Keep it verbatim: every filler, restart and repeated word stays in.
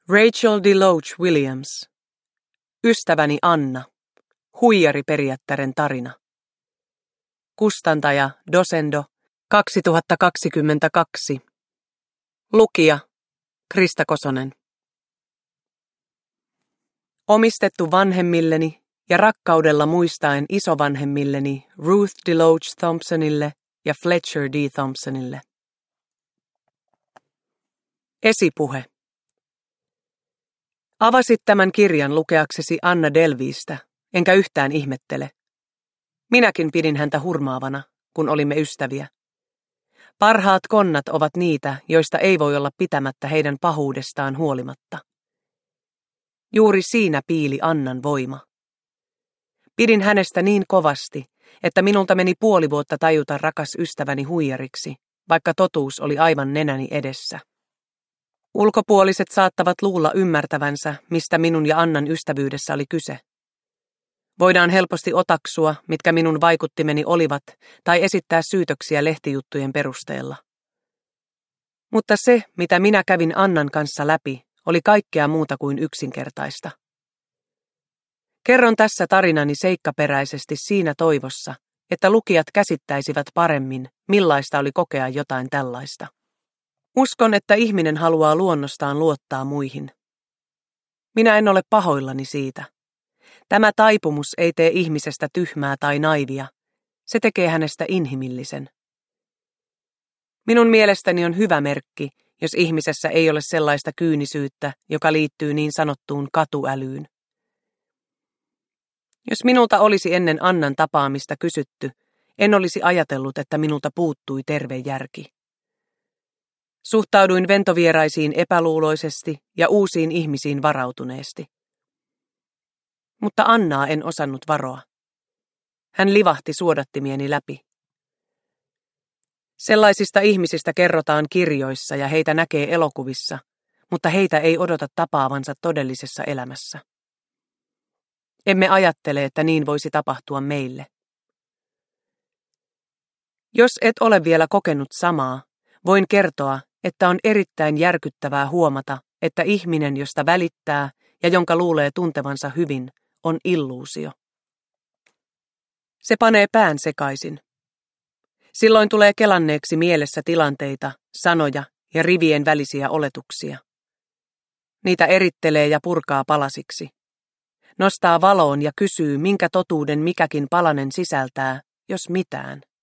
Rachel DeLoach Williams. Ystäväni Anna. Huijariperiättären tarina. Kustantaja Dosendo kaksituhattakaksikymmentäkaksi. Lukija Krista Kosonen. Omistettu vanhemmilleni ja rakkaudella muistaen isovanhemmilleni Ruth DeLoach Thompsonille ja Fletcher D. Thompsonille. Esipuhe. Avasit tämän kirjan lukeaksesi Anna Delveystä, enkä yhtään ihmettele. Minäkin pidin häntä hurmaavana, kun olimme ystäviä. Parhaat konnat ovat niitä, joista ei voi olla pitämättä heidän pahuudestaan huolimatta. Juuri siinä piili Annan voima. Pidin hänestä niin kovasti, että minulta meni puoli vuotta tajuta rakas ystäväni huijariksi, vaikka totuus oli aivan nenäni edessä. Ulkopuoliset saattavat luulla ymmärtävänsä, mistä minun ja Annan ystävyydessä oli kyse. Voidaan helposti otaksua, mitkä minun vaikuttimeni olivat, tai esittää syytöksiä lehtijuttujen perusteella. Mutta se, mitä minä kävin Annan kanssa läpi, oli kaikkea muuta kuin yksinkertaista. Kerron tässä tarinani seikkaperäisesti siinä toivossa, että lukijat käsittäisivät paremmin, millaista oli kokea jotain tällaista. Uskon, että ihminen haluaa luonnostaan luottaa muihin. Minä en ole pahoillani siitä. Tämä taipumus ei tee ihmisestä tyhmää tai naivia. Se tekee hänestä inhimillisen. Minun mielestäni on hyvä merkki, jos ihmisessä ei ole sellaista kyynisyyttä, joka liittyy niin sanottuun katuälyyn. Jos minulta olisi ennen Annan tapaamista kysytty, en olisi ajatellut, että minulta puuttui terve järki. Suhtauduin ventovieraisiin epäluuloisesti ja uusiin ihmisiin varautuneesti. Mutta Annaa en osannut varoa. Hän livahti suodattimieni läpi. Sellaisista ihmisistä kerrotaan kirjoissa ja heitä näkee elokuvissa, mutta heitä ei odota tapaavansa todellisessa elämässä. Emme ajattele, että niin voisi tapahtua meille. Jos et ole vielä kokenut samaa, voin kertoa, että on erittäin järkyttävää huomata, että ihminen, josta välittää ja jonka luulee tuntevansa hyvin, on illuusio. Se panee pään sekaisin. Silloin tulee kelanneeksi mielessä tilanteita, sanoja ja rivien välisiä oletuksia. Niitä erittelee ja purkaa palasiksi. Nostaa valoon ja kysyy, minkä totuuden mikäkin palanen sisältää, jos mitään.